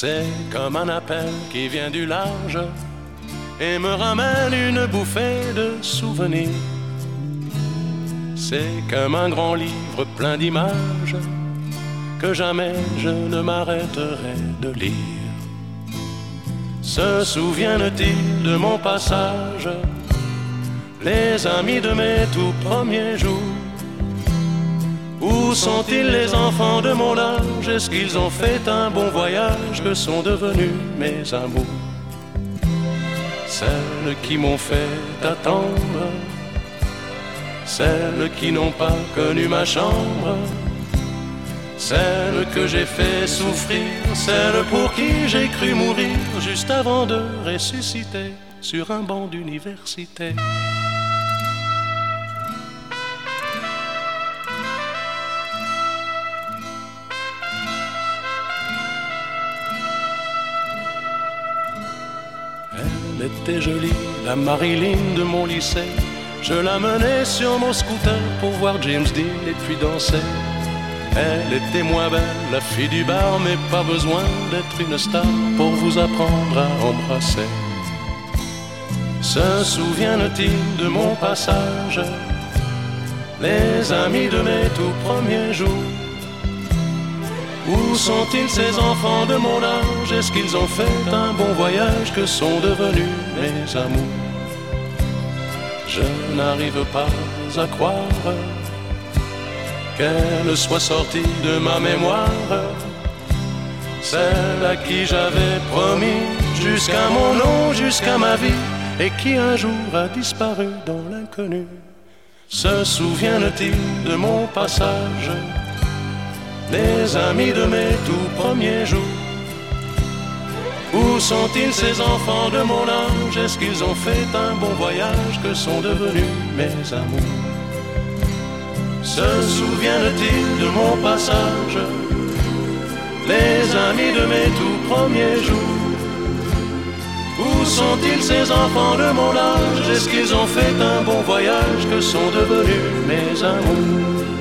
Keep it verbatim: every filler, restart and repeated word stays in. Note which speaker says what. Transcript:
Speaker 1: C'est comme un appel qui vient du large et me ramène une bouffée de souvenirs. C'est comme un grand livre plein d'images que jamais je ne m'arrêterai de lire. Se souviennent-ils de mon passage, les amis de mes tout premiers jours? Où sont-ils les enfants de mon âge? Est-ce qu'ils ont fait un bon voyage? Que sont devenus mes amours? Celles qui m'ont fait attendre, celles qui n'ont pas connu ma chambre, celles que j'ai fait souffrir, celles pour qui j'ai cru mourir juste avant de ressusciter sur un banc d'université. Elle était jolie, la Marilyn de mon lycée. Je la menais sur mon scooter pour voir James Dean et puis danser. Elle était moins belle, la fille du bar, mais pas besoin d'être une star pour vous apprendre à embrasser. Se souviennent-ils de mon passage, les amis de mes tout premiers jours? Où sont-ils ces enfants de mon âge? Est-ce qu'ils ont fait un bon voyage? Que sont devenus mes amours? Je n'arrive pas à croire qu'elle soit sortie de ma mémoire, celle à qui j'avais promis jusqu'à mon nom, jusqu'à ma vie, et qui un jour a disparu dans l'inconnu. Se souviennent-ils de mon passage, les amis de mes tout premiers jours? Où sont-ils ces enfants de mon âge? Est-ce qu'ils ont fait un bon voyage? Que sont devenus mes amours? Se souviennent-ils de mon passage, les amis de mes tout premiers jours? Où sont-ils ces enfants de mon âge? Est-ce qu'ils ont fait un bon voyage? Que sont devenus mes amours?